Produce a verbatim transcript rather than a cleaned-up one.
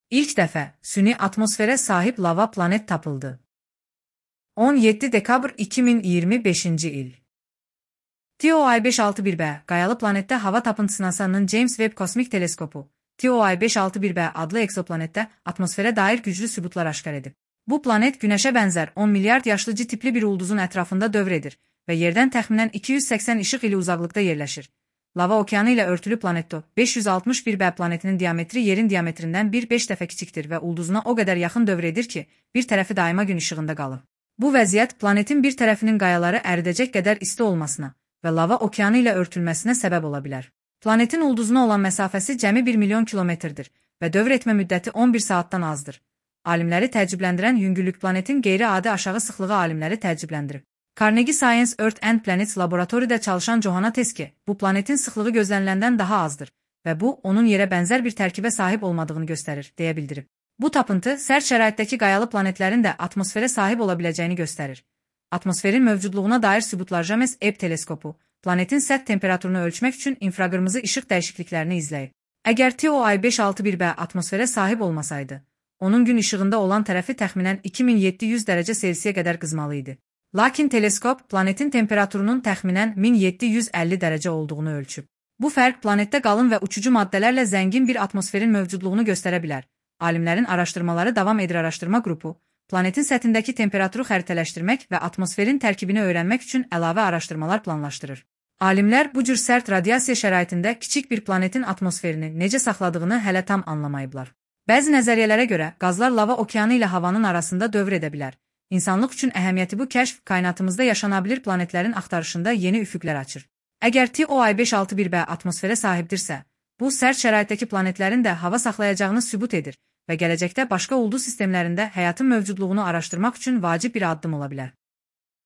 İlk dəfə süni atmosferə sahib lava planet tapıldı. on yeddi dekabr iki min iyirmi beşinci il. T O I beş altı bir B, qayalı planetdə hava tapıntısı NASA'nın James Webb Kosmik Teleskopu, T O I beş altı bir B adlı ekzoplanetdə atmosferə dair güclü sübutlar aşkar edib. Bu planet Günəşə bənzər on milyard yaşlı C tipli bir ulduzun ətrafında dövr edir və yerdən təxminən iki yüz səksən işıq ili uzaqlıqda yerləşir. Lava okeanı ilə örtülü planetdə beş yüz altmış bir B planetinin diametri yerin diametrindən bir beş dəfə kiçikdir və ulduzuna o qədər yaxın dövr edir ki, bir tərəfi daima gün işığında qalır. Bu vəziyyət planetin bir tərəfinin qayaları əridəcək qədər isti olmasına və lava okeanı ilə örtülməsinə səbəb ola bilər. Planetin ulduzuna olan məsafəsi cəmi bir milyon kilometrdir və dövr etmə müddəti on bir saatdan azdır. Alimləri təəccübləndirən yüngüllük planetin qeyri-adi aşağı sıxlığı alimləri təəccübləndirib. Carnegie Science Earth and Planets laboratoriyada çalışan Johanna Teske, bu planetin sıxlığı gözləniləndən daha azdır və bu, onun yerə bənzər bir tərkibə sahib olmadığını göstərir, deyə bildirib. Bu tapıntı, sərt şəraitdəki qayalı planetlərin də atmosferə sahib ola biləcəyini göstərir. Atmosferin mövcudluğuna dair sübutlar James Webb teleskopu, planetin səth temperaturunu ölçmək üçün infraqırmızı işıq dəyişikliklərini izləyib. Əgər T O I beş altı bir B atmosferə sahib olmasaydı, onun gün işığında olan tərəfi təxminən iki min yeddi yüz dərəcə Selsiyə qədər qızmalı idi. Lakin teleskop planetin temperaturunun təxminən min yeddi yüz əlli dərəcə olduğunu ölçüb. Bu fərq planetdə qalın və uçucu maddələrlə zəngin bir atmosferin mövcudluğunu göstərə bilər. Alimlərin araşdırmaları davam edir araşdırma qrupu, planetin səthindəki temperaturu xəritələşdirmək və atmosferin tərkibini öyrənmək üçün əlavə araşdırmalar planlaşdırır. Alimlər bu cür sərt radiasiya şəraitində kiçik bir planetin atmosferini necə saxladığını hələ tam anlamayıblar. Bəzi nəzəriyyələrə görə qazlar lava okeanı ilə havanın arasında dövr edə bilər. İnsanlıq üçün əhəmiyyəti bu kəşf kainatımızda yaşanabilir planetlərin axtarışında yeni üfüqlər açır. Əgər T O I beş altı bir B atmosferə sahibdirsə, bu sərt şəraitdəki planetlərin də hava saxlayacağını sübut edir və gələcəkdə başqa ulduz sistemlərində həyatın mövcudluğunu araşdırmaq üçün vacib bir addım ola bilər.